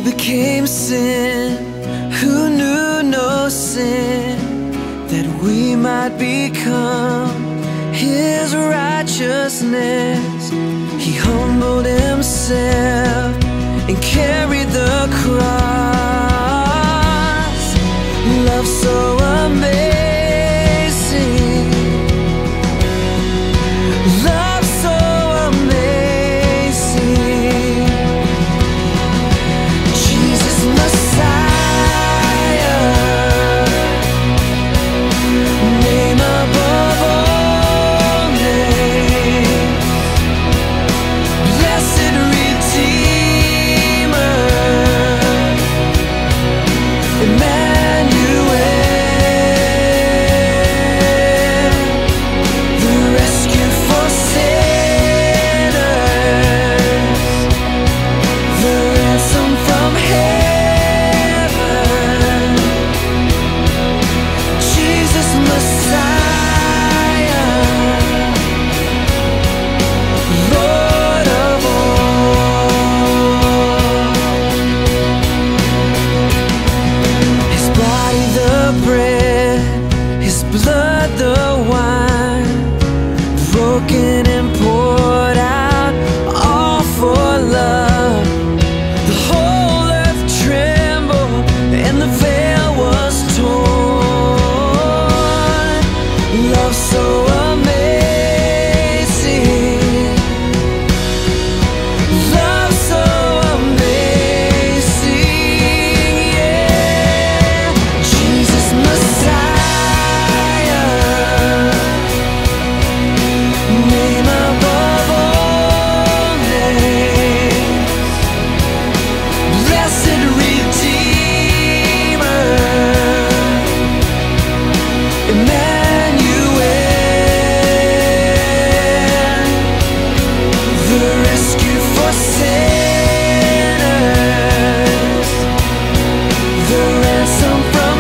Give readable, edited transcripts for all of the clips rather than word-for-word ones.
became sin, who knew no sin, that we might become His righteousness. He humbled Himself and carried the cross. Love so amazing, love so amazing. Jesus Messiah, name above all names, blessed Redeemer, Emmanuel, the rescue for sinners, the ransom from heaven. Jesus Messiah, Lord of all. His body the bread, His blood the wine, broken and poured out, all for love. The whole earth trembled and the veil was torn. Love so amazing, love so amazing, yeah. Jesus Messiah, name above all names, blessed Redeemer, Emmanuel, the rescue for sinners, the ransom from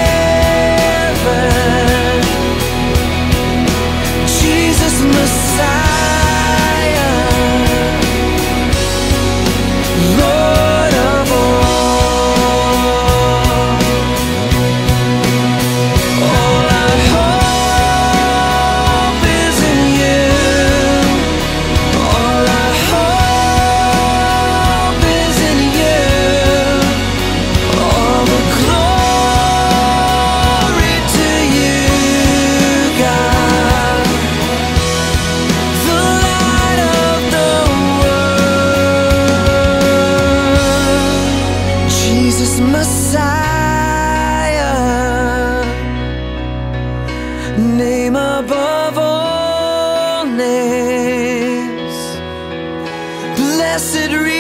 heaven. Jesus Messiah, Lord of all. All our hope is in You. All our hope is in You. All the glory to You, God, the light of the world. Jesus Messiah, name above all names, blessed